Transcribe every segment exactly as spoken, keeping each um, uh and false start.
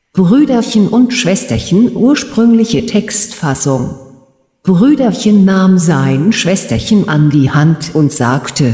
Brüderchen und Schwesterchen ursprüngliche Textfassung. Brüderchen nahm sein Schwesterchen an die Hand und sagte: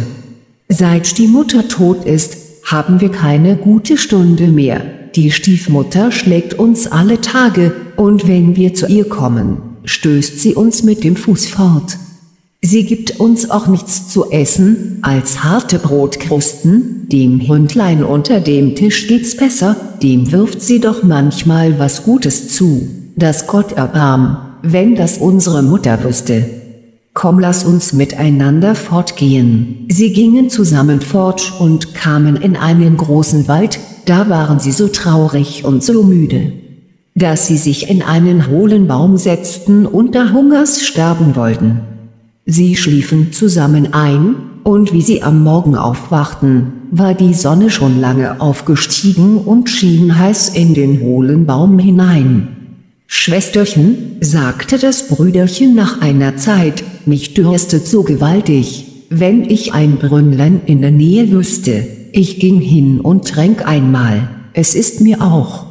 Seit die Mutter tot ist, haben wir keine gute Stunde mehr. Die Stiefmutter schlägt uns alle Tage, und wenn wir zu ihr kommen, stößt sie uns mit dem Fuß fort. Sie gibt uns auch nichts zu essen, als harte Brotkrusten, dem Hündlein unter dem Tisch geht's besser, dem wirft sie doch manchmal was Gutes zu, dass Gott erbarm, wenn das unsere Mutter wüsste. Komm, lass uns miteinander fortgehen. Sie gingen zusammen fort und kamen in einen großen Wald, da waren sie so traurig und so müde, dass sie sich in einen hohlen Baum setzten und da Hungers sterben wollten. Sie schliefen zusammen ein, und wie sie am Morgen aufwachten, war die Sonne schon lange aufgestiegen und schien heiß in den hohlen Baum hinein. »Schwesterchen«, sagte das Brüderchen nach einer Zeit, »mich dürstet so gewaltig, wenn ich ein Brünnlein in der Nähe wüsste, ich ging hin und tränk einmal, es ist mir auch.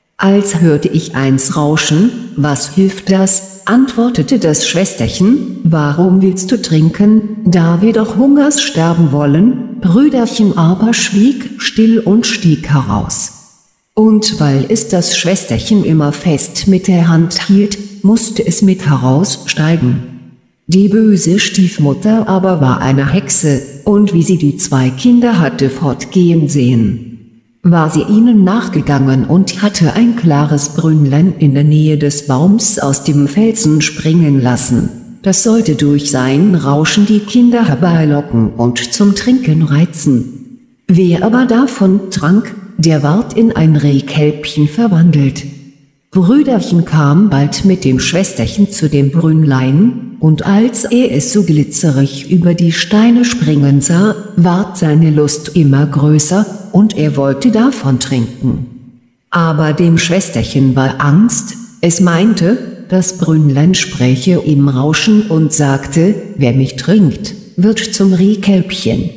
Als hörte ich eins rauschen, was hilft das?« antwortete das Schwesterchen, »warum willst du trinken, da wir doch Hungers sterben wollen?« Brüderchen aber schwieg still und stieg heraus. Und weil es das Schwesterchen immer fest mit der Hand hielt, musste es mit heraussteigen. Die böse Stiefmutter aber war eine Hexe, und wie sie die zwei Kinder hatte fortgehen sehen, war sie ihnen nachgegangen und hatte ein klares Brünnlein in der Nähe des Baums aus dem Felsen springen lassen. Das sollte durch sein Rauschen die Kinder herbeilocken und zum Trinken reizen. Wer aber davon trank, der ward in ein Rehkälbchen verwandelt. Brüderchen kam bald mit dem Schwesterchen zu dem Brünnlein, und als er es so glitzerig über die Steine springen sah, ward seine Lust immer größer, und er wollte davon trinken. Aber dem Schwesterchen war Angst, es meinte, das Brünnlein spräche im Rauschen und sagte: »Wer mich trinkt, wird zum Rehkälbchen.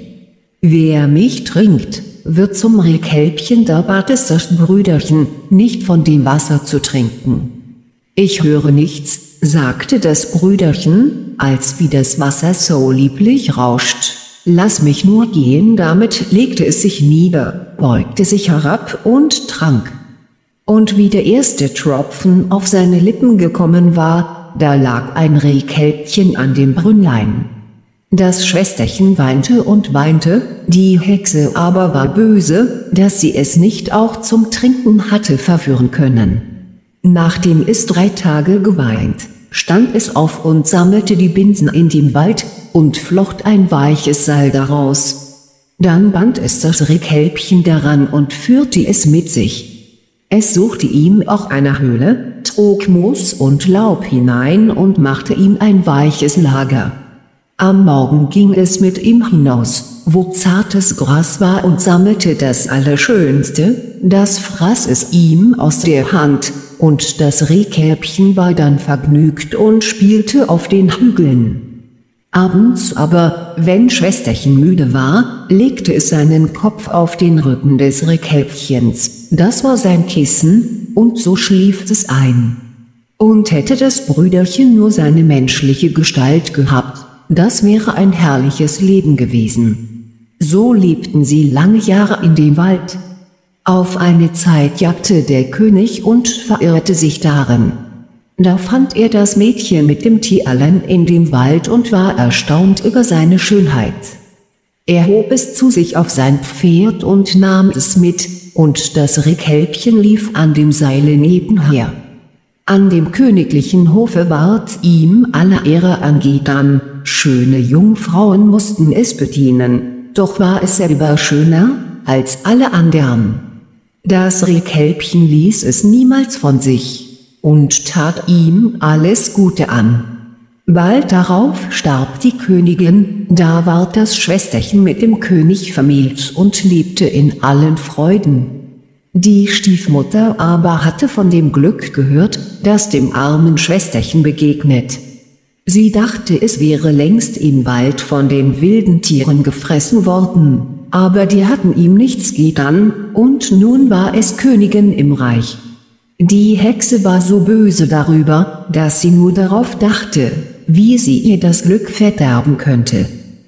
Wer mich trinkt, wird zum Rehkälbchen«, da bat es das Brüderchen, nicht von dem Wasser zu trinken. »Ich höre nichts«, sagte das Brüderchen, als wie das Wasser so lieblich rauscht, »lass mich nur gehen«, damit legte es sich nieder, beugte sich herab und trank. Und wie der erste Tropfen auf seine Lippen gekommen war, da lag ein Rehkälbchen an dem Brünnlein. Das Schwesterchen weinte und weinte, die Hexe aber war böse, dass sie es nicht auch zum Trinken hatte verführen können. Nachdem es drei Tage geweint, stand es auf und sammelte die Binsen in dem Wald und flocht ein weiches Seil daraus. Dann band es das Rehkälbchen daran und führte es mit sich. Es suchte ihm auch eine Höhle, trug Moos und Laub hinein und machte ihm ein weiches Lager. Am Morgen ging es mit ihm hinaus, wo zartes Gras war, und sammelte das Allerschönste, das fraß es ihm aus der Hand, und das Rehkälbchen war dann vergnügt und spielte auf den Hügeln. Abends aber, wenn Schwesterchen müde war, legte es seinen Kopf auf den Rücken des Rehkälbchens, das war sein Kissen, und so schlief es ein. Und hätte das Brüderchen nur seine menschliche Gestalt gehabt, das wäre ein herrliches Leben gewesen. So lebten sie lange Jahre in dem Wald. Auf eine Zeit jagte der König und verirrte sich darin. Da fand er das Mädchen mit dem Tierlein in dem Wald und war erstaunt über seine Schönheit. Er hob es zu sich auf sein Pferd und nahm es mit, und das Rehkälbchen lief an dem Seile nebenher. An dem königlichen Hofe ward ihm alle Ehre angetan, schöne Jungfrauen mussten es bedienen, doch war es selber schöner als alle andern. Das Rehkälbchen ließ es niemals von sich und tat ihm alles Gute an. Bald darauf starb die Königin, da ward das Schwesterchen mit dem König vermählt und lebte in allen Freuden. Die Stiefmutter aber hatte von dem Glück gehört, das dem armen Schwesterchen begegnet. Sie dachte, es wäre längst im Wald von den wilden Tieren gefressen worden, aber die hatten ihm nichts getan, und nun war es Königin im Reich. Die Hexe war so böse darüber, dass sie nur darauf dachte, wie sie ihr das Glück verderben könnte.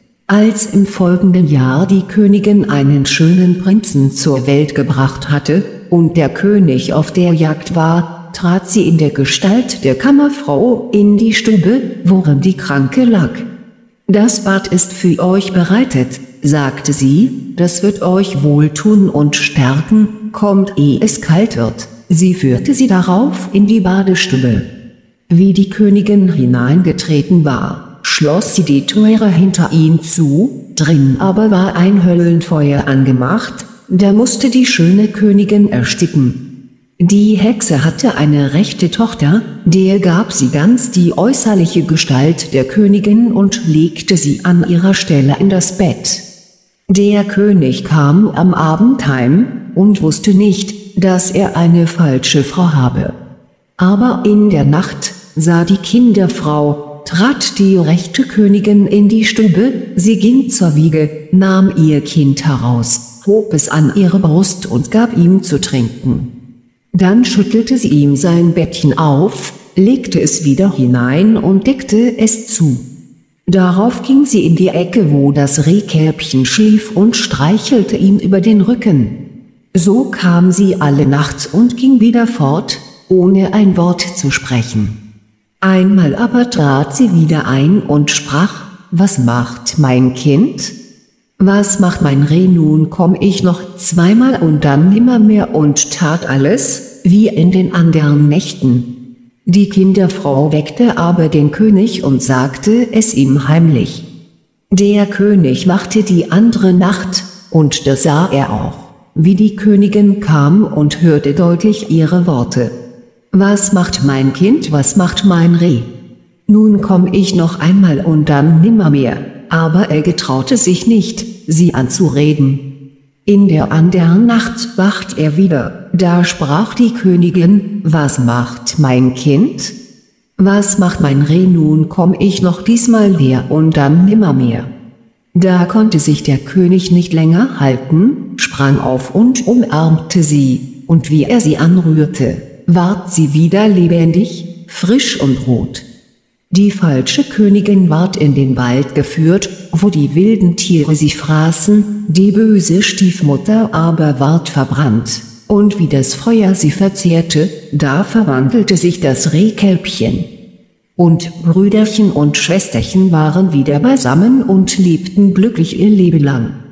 Als im folgenden Jahr die Königin einen schönen Prinzen zur Welt gebracht hatte, und der König auf der Jagd war, trat sie in der Gestalt der Kammerfrau in die Stube, worin die Kranke lag. »Das Bad ist für euch bereitet«, sagte sie, »das wird euch wohltun und stärken, kommt ehe es kalt wird.« Sie führte sie darauf in die Badestube. Wie die Königin hineingetreten war, schloss sie die Türe hinter ihm zu, drin aber war ein Höllenfeuer angemacht, da musste die schöne Königin ersticken. Die Hexe hatte eine rechte Tochter, der gab sie ganz die äußerliche Gestalt der Königin und legte sie an ihrer Stelle in das Bett. Der König kam am Abend heim und wusste nicht, dass er eine falsche Frau habe. Aber in der Nacht sah die Kinderfrau, trat die rechte Königin in die Stube, sie ging zur Wiege, nahm ihr Kind heraus, hob es an ihre Brust und gab ihm zu trinken. Dann schüttelte sie ihm sein Bettchen auf, legte es wieder hinein und deckte es zu. Darauf ging sie in die Ecke, wo das Rehkälbchen schlief, und streichelte ihm über den Rücken. So kam sie alle Nacht und ging wieder fort, ohne ein Wort zu sprechen. Einmal aber trat sie wieder ein und sprach: »Was macht mein Kind? Was macht mein Reh? Nun komm ich noch zweimal und dann nimmermehr«, und tat alles, wie in den anderen Nächten. Die Kinderfrau weckte aber den König und sagte es ihm heimlich. Der König wachte die andere Nacht, und das sah er auch, wie die Königin kam und hörte deutlich ihre Worte. »Was macht mein Kind, was macht mein Reh? Nun komm ich noch einmal und dann nimmermehr«, aber er getraute sich nicht, sie anzureden. In der andern Nacht wacht er wieder, da sprach die Königin: »Was macht mein Kind? Was macht mein Reh? Nun komm ich noch diesmal her und dann nimmermehr.« Da konnte sich der König nicht länger halten, sprang auf und umarmte sie, und wie er sie anrührte, ward sie wieder lebendig, frisch und rot. Die falsche Königin ward in den Wald geführt, wo die wilden Tiere sie fraßen, die böse Stiefmutter aber ward verbrannt, und wie das Feuer sie verzehrte, da verwandelte sich das Rehkälbchen. Und Brüderchen und Schwesterchen waren wieder beisammen und lebten glücklich ihr Leben lang.